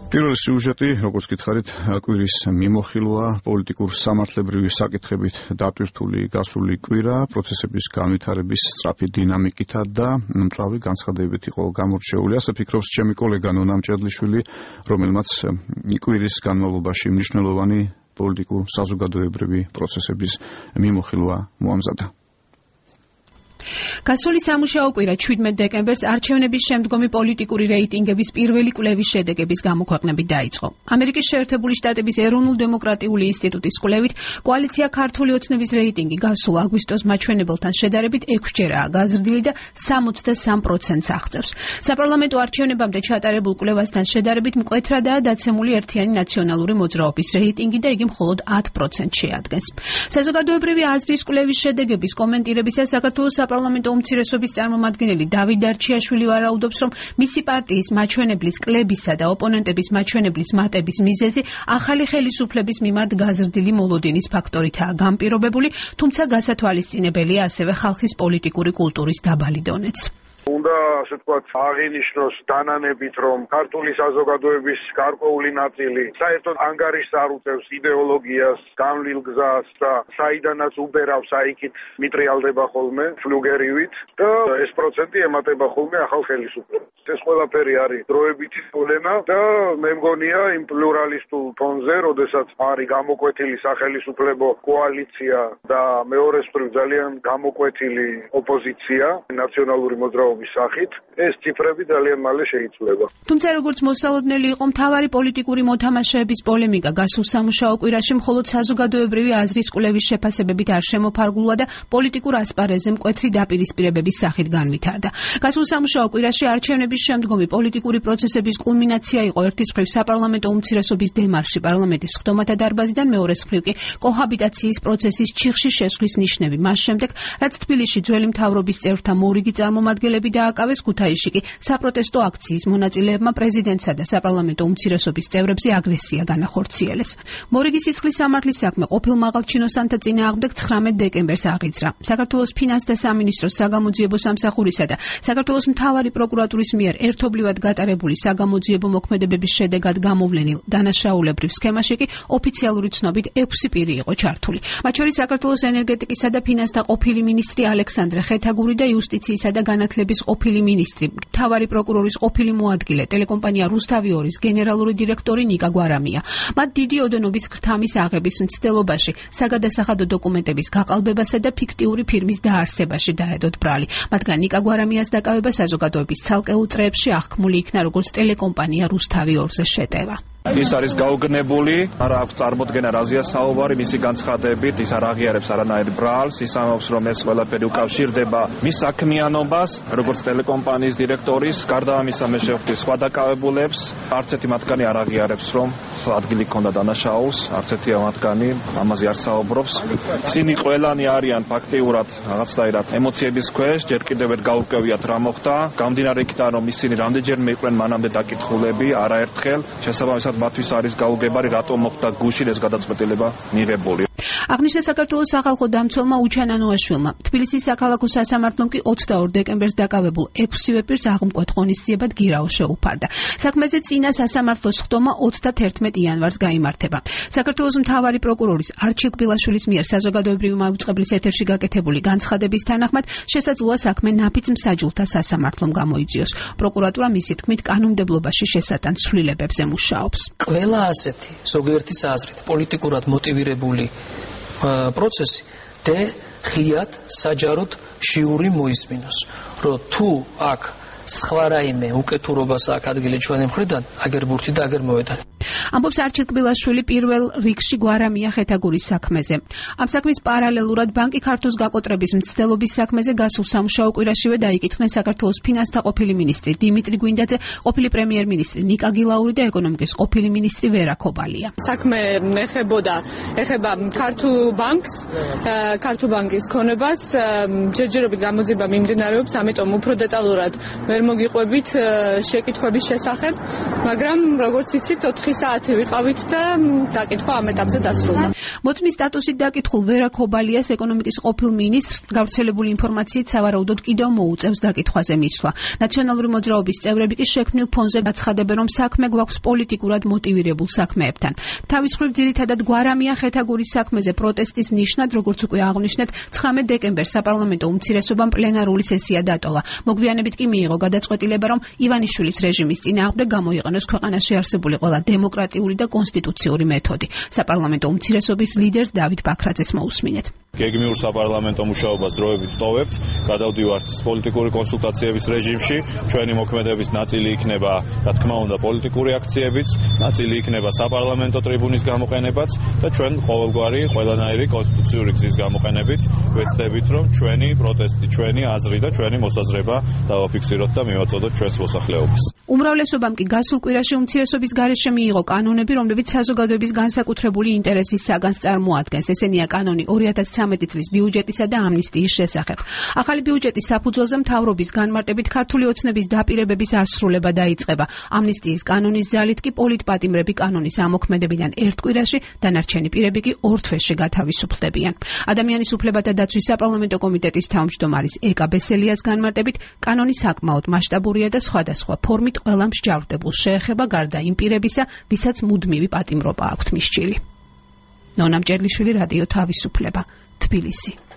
პირველი სიუჟეტი, როგორც გითხარით, კვირის მიმოხილვა, პოლიტიკურ სამართლებრივი საკითხებით დატვირთული გასული კვირა, პროცესების განვითარების სწრაფი დინამიკითა და მწვავე განცხადებებით იყო გამორჩეული. ასე ფიქრობს ჩემი კოლეგა ნონა მჭედლიშვილი, რომელმაც კვირის განმავლობაში მნიშვნელოვანი პოლიტიკურ-საზოგადოებრივი პროცესების მიმოხილვა მოამზადა. გასული სამუშაო კვირა 17 დეკემბერს არჩევნების შემდგომი პოლიტიკური რეიტინგების პირველი კვლევის შედეგების გამოქვეყნებით დაიწყო. ამერიკის შეერთებული შტატების ეროვნულ-დემოკრატიული ინსტიტუტის კვლევით კოალიცია ქართული ოცნების რეიტინგი გასულ აგვისტოს მაჩვენებელთან შედარებით 6-ჯერაა გაზრდილი და 63%-ს აღწევს. საპარლამენტო არჩევნებამდე ჩატარებულ კვლევასთან შედარებით მკვეთრადაა დაცემული ერთიანი ნაციონალური მოძრაობის რეიტინგი და იგი მხოლოდ 10%-ს შეადგენს. საზოგადოებრივი აზრის კვლევის შედეგების კომენტირებისას საქართველოს საპარლამენტო უმცირესობის წარმომადგენელი დავით დარჩიაშვილი ვარაუდობს, რომ მისი პარტიის მაჩვენებლის კლებისა და ოპონენტების მაჩვენებლის მატების მიზეზი ახალი ხელისუფლების მიმართ გაზრდილი მოლოდინის ფაქტორითაა განპირობებული, თუმცა გასათვალისწინებელია ასევე ხალხის პოლიტიკური კულტურის დაბალი დონეც. უნდა ასე ვთქვათ აღინიშნოს დანანებით, რომ ქართული საზოგადოების გარკვეული ნაწილი საერთოდ ანგარიშს არ უწევს იდეოლოგიას, განვლილ გზას და საიდანაც უბერავს აიქით მიტრიალდება ხოლმე ფლუგერივით და ეს პროცენტი ემატება ხოლმე ახალ ხელისუფლებას. ეს ყველაფერი არის დროებითი მოვლენა და მე მგონია იმ პლურალისტულ ფონზე, როდესაც არის გამოკვეთილი სახელისუფლებო კოალიცია და მეორეს მხრივ ძალიან გამოკვეთილი ოპოზიცია ნაციონალური მოძრაობის სახით, ეს ციფრები ძალიან მალე შეიცვლება. თუმცა როგორც მოსალოდნელი იყო მთავარი პოლიტიკური მოთამაშეების პოლემიკა გასულ სამუშაო კვირაში მხოლოდ საზოგადოებრივი აზრის კვლევის შეფასებებით არ შემოფარგლულა და პოლიტიკურ ასპარეზზე მკვეთრი დაპირისპირებების სახით განვითარდა. გასულ სამუშაო კვირაში არჩევნების შემდგომი პოლიტიკური პროცესების კულმინაცია იყო ერთის მხრივ საპარლამენტო უმცირესობის დემარში პარლამენტის სხდომათა დარბაზიდან, მეორეს მხრივ კი კოჰაბიტაციის პროცესის ჩიხში შესვლის ნიშნები. მას შემდეგ, რაც თბილისში ძველი მთავრობის წევრთა მორიგი წარმომადგენლები დააკავეს, ქუთაისში კი საპროტესტო აქციის მონაწილეებმა პრეზიდენტსა და საპარლამენტო უმცირესობის წევრებზე აგრესია განახორციელეს. მორიგის სისხლის სამართლის საქმე ყოფილ მაღალჩინოსანთა წინააღმდეგ 19 დეკემბერს აღიძრა. საქართველოს ფინანსთა სამინისტროს საგამოძიებო სამსახურისა და საქართველოს მთავარი პროკურატურის მიერ ერთობლივად გატარებული საგამოძიებო მოქმედებების შედეგად გამოვლენილ დანაშაულებრივ სქემაში კი ოფიციალური ცნობით 6 პირი იყო ჩართული. მათ შორის საქართველოს ენერგეტიკისა და ფინანსთა ყოფილი მინისტრი ალექსანდრე ხეთაგური და იუსტიციისა და განათლების ყოფილი მინისტრი, მთავარი პროკურორის ყოფილი მოადგილე, ტელეკომპანია რუსთავი 2-ის გენერალური დირექტორი ნიკა გვარამია. მათ დიდი ოდენობის ქრთამის აღების მცდელობაში, საგადასახადო დოკუმენტების გაყალბებასა და ფიქტიური ფირმის დაარსებაში დაედოთ ბრალი. მათგან ნიკა გვარამიას დაკავება საზოგადოების ცალკეულ წრეებში აღქმული იქნა როგორც ტელეკომპანია რუსთავი 2-ზე შეტევა. ის არის გაუგნებული, არ აქვს წარმოდგენა რაზეა საუბარი, მისი განცხადებით ის არ აღიარებს არანაირ ბრალს, ის ამბობს, რომ ეს ყველაფერი უკავშირდება მის საქმიანობას, როგორც ტელეკომპანიის დირექტორის, გარდა ამისა მე შევხვდი სხვა დაკავებულებს, არც ერთი მათგანი არ აღიარებს, რომ ადგილი ჰქონდა დანაშაულს, არც ერთი მათგანი ამაზე არ საუბრობს. ისინი ყველანი არიან ფაქტიურად რაღაცნაირად ემოციების ქვეშ, ჯერ კიდევ ერთ გაურკვევიათ რა მოხდა, გამდინარე იქიდან რომ ისინი რამდენჯერმე იყვნენ მანამდე დაკითხულები, არაერთხელ, შესაბამისად მათთვის არის გაუგებარი, რატომ მოხდა გუშინ ეს გადაწყვეტილება მიღებული. აღნიშნა საქართველოს სახალხო დამცველმა უჩან ანუაშვილმა. თბილისის საქალაქო სასამართლომ კი 22 დეკემბერს დაკავებულ 6-ვე პირს აღმკვეთ ღონისძიებად გირაო შეუფარდა. საქმეზე წინა სასამართლოს სხდომა 31 იანვარს გაიმართება. საქართველოს მთავარი პროკურორის არჩილ კბილაშვილის მიერ საზოგადოებრივი მაუწყებლის ეთერში გაკეთებული განცხადების თანახმად შესაძლოა საქმე ნაფიც მსაჯულთა სასამართლომ გამოიძიოს. პროკურატურა მისი თქმით კანონმდებლობაში შესატან ცვლილებებზე მუშაობს. ყველა ასეთი ზოგიერთის აზრით პოლიტიკურად მოტივირებული პროცესი ღიად საჯაროდ ჟიური მოისმინოს, რომ თუ აქ სხვა რაიმე უკეთურობას აქ ადგილი ჩვენი მხრიდან, აგერ ბურთი და აგერ მოედანი. ამბობს არჩილ კბილაშვილი პირველ რიგში გვარამია ხეთაგურის საქმეზე. ამ საქმის პარალელურად ბანკი ქართოს გაკოტრების მცდელობის საქმეზე გასულ სამუშაო კვირაშივე დაიკითხნენ საქართველოს ფინანსთა ყოფილი მინისტრი დიმიტრი გვინდაძე, ყოფილი პრემიერ-მინისტრი ნიკა გილაური და ეკონომიკის ყოფილი მინისტრი ვერა ქობალია. საქმე ეხება ქართულ ბანკს, ქართულ ბანკის ქონებას, ჯერჯერობით გამოძიება მიმდინარეობს, ამიტომ უფრო დეტალურად ვერ მოგიყვებით შეკითხვების შესახებ, მაგრამ როგორც იცით 4 საათი ვიყავით და დაკითხვა ამ ეტაპზე დასრულდა. მოწმის სტატუსით დაკითხულ ვერა ქობალიას ეკონომიკის ყოფილ მინისტრს გავრცელებული ინფორმაციით სავარაუდოდ კიდევ მოუწევს დაკითხვაზე მისვლა. ნაციონალური მოძრაობის წევრები კი შექმნილ ფონზე გაცხადებენ, რომ საქმე გვაქვს პოლიტიკურად მოტივირებულ საქმეებთან. თავის მხრივ ძირითადად გვარამია ხეთაგურის საქმეზე პროტესტის ნიშნად, როგორც უკვე აღნიშნეთ, 19 დეკემბერს საპარლამენტო უმცირესობამ პლენარული სესია დატოვა. მოგვიანებით კი მიიღო გადაწყვეტილება, რომ ივანიშვილის რეჟიმის წინააღმდეგ გამოიყენოს ქვეყანაში არსებული ყველა დემოკრატიული და კონსტიტუციური მეთოდი. საპარლამენტო უმცირესობის ლიდერს დავით ბაქრაძეს მოусმინეთ. გეგმიურ საპარლამენტო მუშაობას დროებით ვტოვებთ, გადავდივართ პოლიტიკური კონსულტაციების რეჟიმში, ჩვენი მოქმედების ნაწილი იქნება, რა თქმა უნდა, პოლიტიკური აქციებიც, ნაწილი იქნება საპარლამენტო ტრიბუნის გამოყენებაც და ჩვენ ყოველგვარი ყველანაირი კონსტიტუციური გზის გამოყენებით ვეცდებით, რომ ჩვენი პროტესტი, ჩვენი აზრი და ჩვენი მოსაზრება დავაფიქსიროთ და მივაწოდოთ ჩვენს მოსახლეობას. უმრავლესობამ კი გასულ კვირაში უმცირესობის გარეშე მიიღო კანონები, რომლებიც საზოგადოების განსაკუთრებული ინტერესის საგანს წარმოადგენს. ესენია კანონი 2013 წლის ბიუჯეტისა და ამნისტიის შესახებ. ახალი ბიუჯეტის საფუძველზე მთავრობის განმარტებით ქართული ოცნების დაპირებების ასრულება დაიწყება. ამნისტიის კანონის ძალით კი პოლიტპატიმრები კანონის ამოქმედებიდან ერთ კვირაში, დანარჩენი პირები კი 2 თვეში გათავისუფლდებიან. ადამიანის უფლებათა დაცვის საპარლამენტო კომიტეტის თავმჯდომარის ეკა ბესელიას განმარტებით, კანონი საკმაოდ მასშტაბურია და სხვადასხვა ფორმით ყველა მსჯავრდებულს შეეხება, გარდა იმ პირებისა, ვისაც მუდმივი პატიმრობა აქვთ მისჭილი. ნონა მჭედლიშვილი, რადიო თავისუფლება, თბილისი.